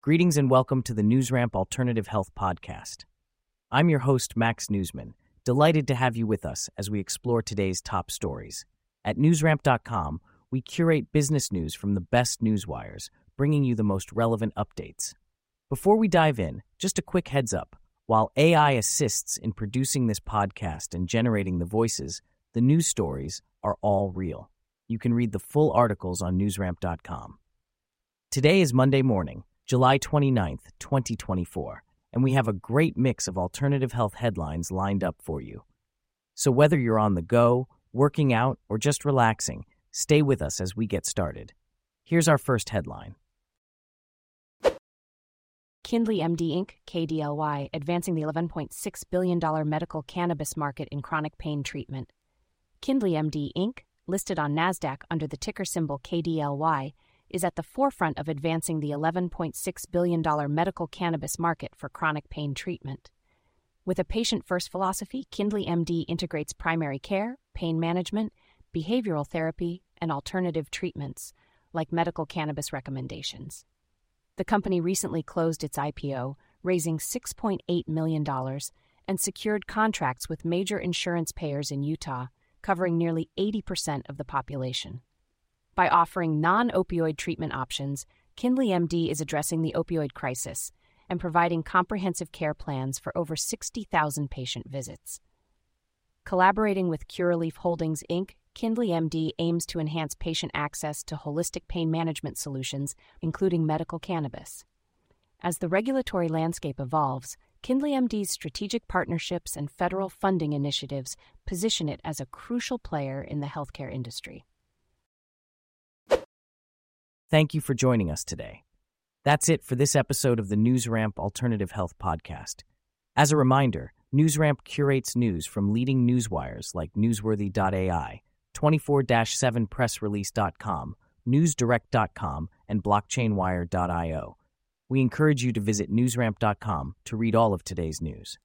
Greetings and welcome to the NewsRamp Alternative Health Podcast. I'm your host, Max Newsman, delighted to have you with us as we explore today's top stories. At newsramp.com, we curate business news from the best newswires, bringing you the most relevant updates. Before we dive in, just a quick heads up. While AI assists in producing this podcast and generating the voices, the news stories are all real. You can read the full articles on newsramp.com. Today is Monday morning, July 29th, 2024, and we have a great mix of alternative health headlines lined up for you. So whether you're on the go, working out, or just relaxing, stay with us as we get started. Here's our first headline. Kindly MD Inc., KDLY, advancing the $11.6 billion medical cannabis market in chronic pain treatment. Kindly MD Inc., listed on NASDAQ under the ticker symbol KDLY, is at the forefront of advancing the $11.6 billion medical cannabis market for chronic pain treatment. With a patient-first philosophy, Kindly MD integrates primary care, pain management, behavioral therapy, and alternative treatments, like medical cannabis recommendations. The company recently closed its IPO, raising $6.8 million, and secured contracts with major insurance payers in Utah, covering nearly 80% of the population. By offering non-opioid treatment options, Kindly MD is addressing the opioid crisis and providing comprehensive care plans for over 60,000 patient visits. Collaborating with Curaleaf Holdings, Inc., Kindly MD aims to enhance patient access to holistic pain management solutions, including medical cannabis. As the regulatory landscape evolves, Kindly MD's strategic partnerships and federal funding initiatives position it as a crucial player in the healthcare industry. Thank you for joining us today. That's it for this episode of the NewsRamp Alternative Health Podcast. As a reminder, NewsRamp curates news from leading newswires like Newsworthy.ai, 24/7pressrelease.com, NewsDirect.com, and BlockchainWire.io. We encourage you to visit newsramp.com to read all of today's news.